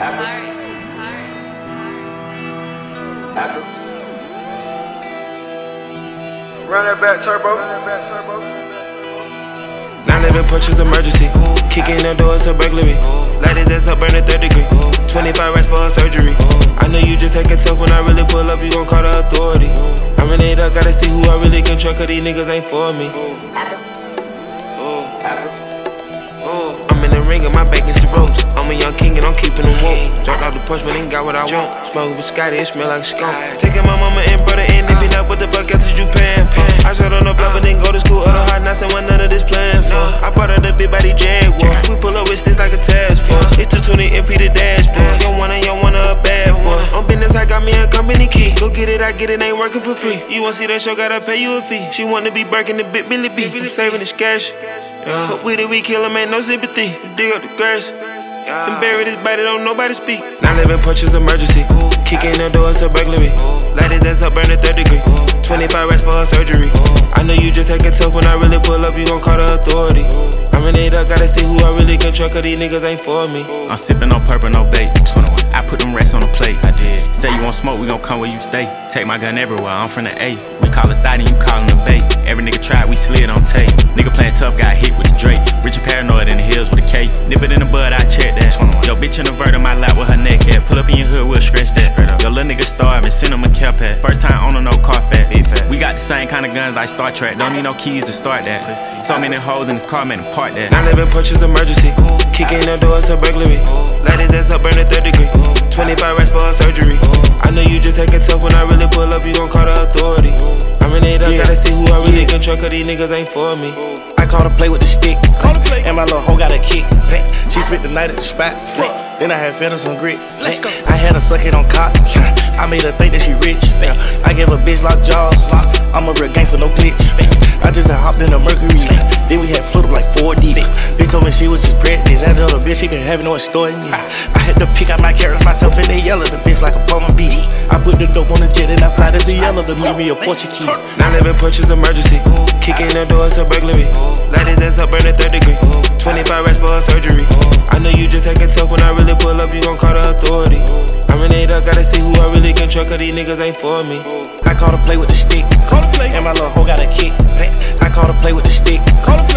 Run that back turbo. 911 Porsches emergency. Kick in the door, it's a burglary. Light his ass up, burn a 3rd degree. 25 racks for a surgery. I know you just take a tough. When I really pull up, you gon' call the authority. I'm in it up, gotta see who I really control, cause these niggas ain't for me. I'm in the ring and my back against the ropes. I'm a young king and I'm keeping them woke. Dropped out the Porsche, but ain't got what I want. Smoking with Scotty, it smell like a skunk. Taking my mama and brother in, if you not what the fuck else is you paying for? I shot on the block but didn't go to school, other hard knocks and what none of this playing for. I bought her the big body Jaguar. We pull up with sticks like a task force. It's 220 MP the dashboard. Young one a bad boy. On business, I got me a company key. Go get it, I get it, ain't working for free. You wanna see that show, gotta pay you a fee. She wanna be Birkin the big Billy B. I'm saving this cash. But with it, we kill him, ain't no sympathy. Dig up the grass and bury this body, don't nobody speak. 911 Porsches emergency. Kick in the door, it's a burglary. Light his ass up, burn a 3rd degree. 25 racks for a surgery. I know you just take a tough. When I really pull up, you gon' call the authority. I'm in it up, gotta see who I really control, cause these niggas ain't for me. I'm sipping on purple, no bait. 21. I put them racks on the plate. I did. Say you want smoke, we gon' come where you stay. Take my gun everywhere, I'm from the A. We call it thotty, you callin' the bait. Every nigga tried, we slid on tape. Nigga playing tough, got hit with a Drake. Rich and paranoid in the hills with a K. Nip it in the bud, I check that. 21. Yo, bitch in the vert on my lap with her neck at. Pull up in your hood, we'll stretch that. Yo, little nigga starving, send him a care pad. First time owner, no car fat. We got the same kind of guns like Star Trek. Don't need no keys to start that. So many hoes in this car, man, park that. 911 Porsches emergency. Kick in the door, it's a burglary. Light his ass up, burn a 3rd degree. 25 racks for a surgery. I know you just take a tough. When I really pull up, you gon' call the authority. I'm in it up, gotta see who I really control, cause these niggas ain't for me. I call to play with the stick, and my little hoe got a kick. She spent the night at the spot. Then I had feathers on grits. I had her suck it on cock. I made her think that she rich. I gave a bitch lock jaws. I'm a real gangster, no glitch. I just had hopped in the Mercury. Then we had floated like 4 deep. Bitch told me she was just pregnant. That other bitch, she could have no story in me. I had to pick out my carrots myself and they yell at the bitch like a bumblebee. I put the dope on the jet and I fly to Cielo to meet me a Portuguese. 911 Porsches emergency. Kick in the door, it's a burglary. Light his ass up, burn a 3rd degree. 25 racks for a surgery. I know you just take a tough. When I really pull up, you gon' call the authority. I'm in it up, gotta see who I really control, cause these niggas ain't for me. I call to play with the stick, and my little hoe got a kick. I call to play with the stick,